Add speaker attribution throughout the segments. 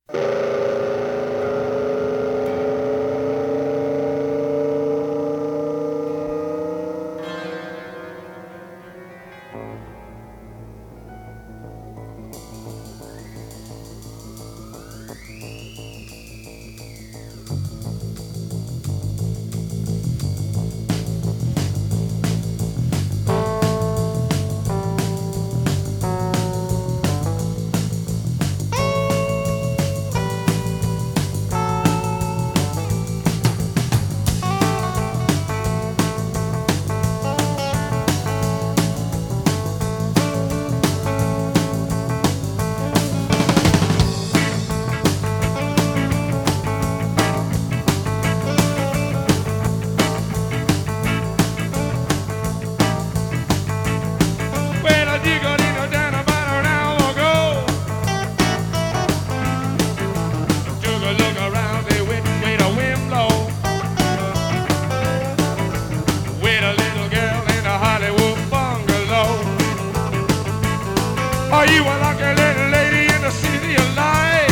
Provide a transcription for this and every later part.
Speaker 1: Well, I dig a little down about an hour ago. Took a look around, they went with a wind blow. With a little girl in a Hollywood bungalow. Are you a lucky little lady in the city of light?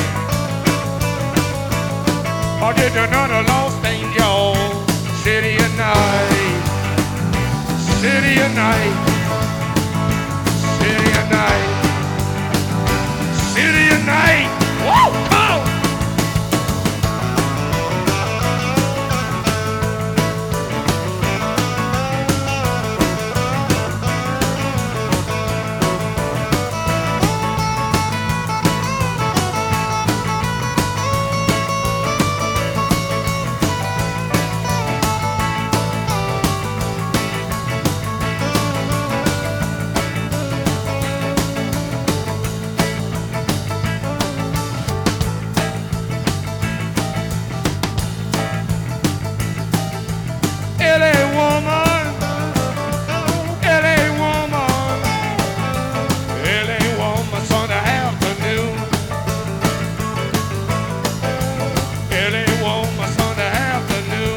Speaker 1: Or did you know the lost angel? City of night, city of night, city of night, city of night. Woo! Come on! LA woman, LA woman, LA woman, Sunday afternoon. LA woman, Sunday afternoon.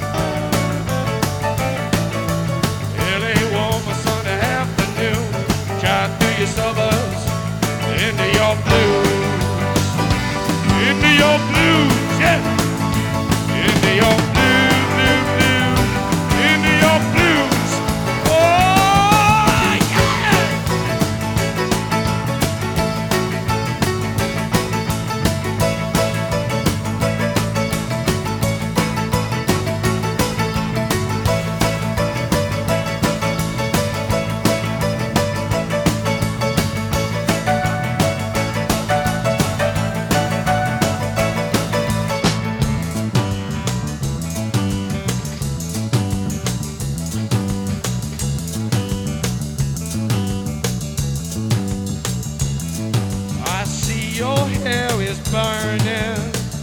Speaker 1: LA woman, Sunday afternoon. Drive through your suburbs into your blues, into your blues, yeah, into your blues. Into your blues. Oh, yeah. I see your hair is burning.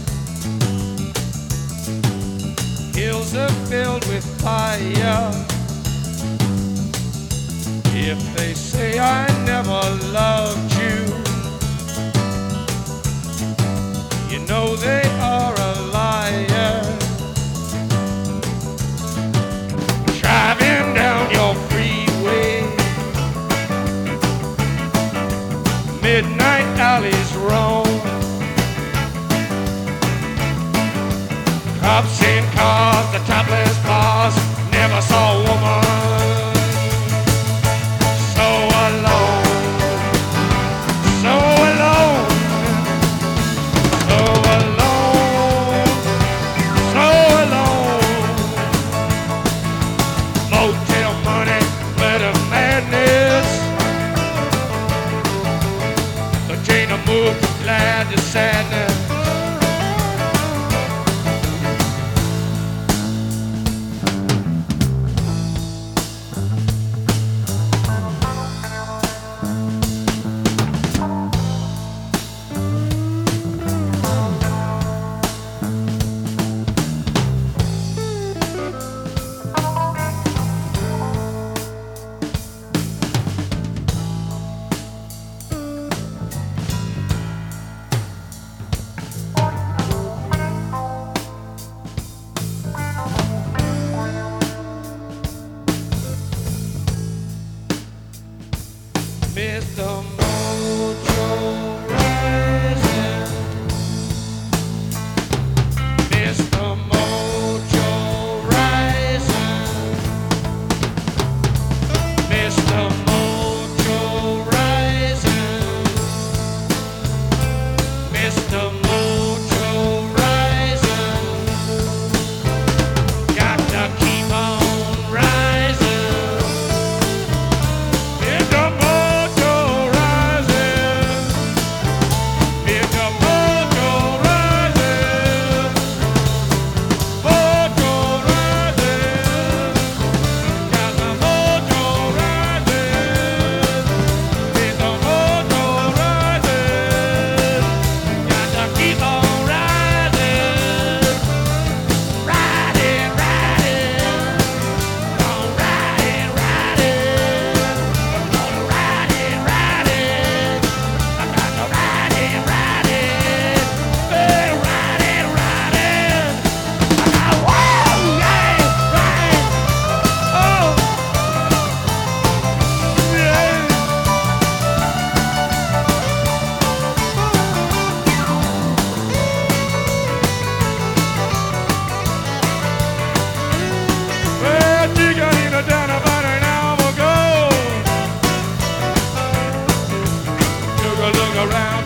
Speaker 1: Hills are filled with fire. If they say I never loved you, you know they are a liar. Driving down your freeway, midnight alleys roam. Cops in cars, the topless bars. Never saw a woman so alone, so alone, so alone, so alone. Motel money, murder madness. The chain of move from glad to sadness. around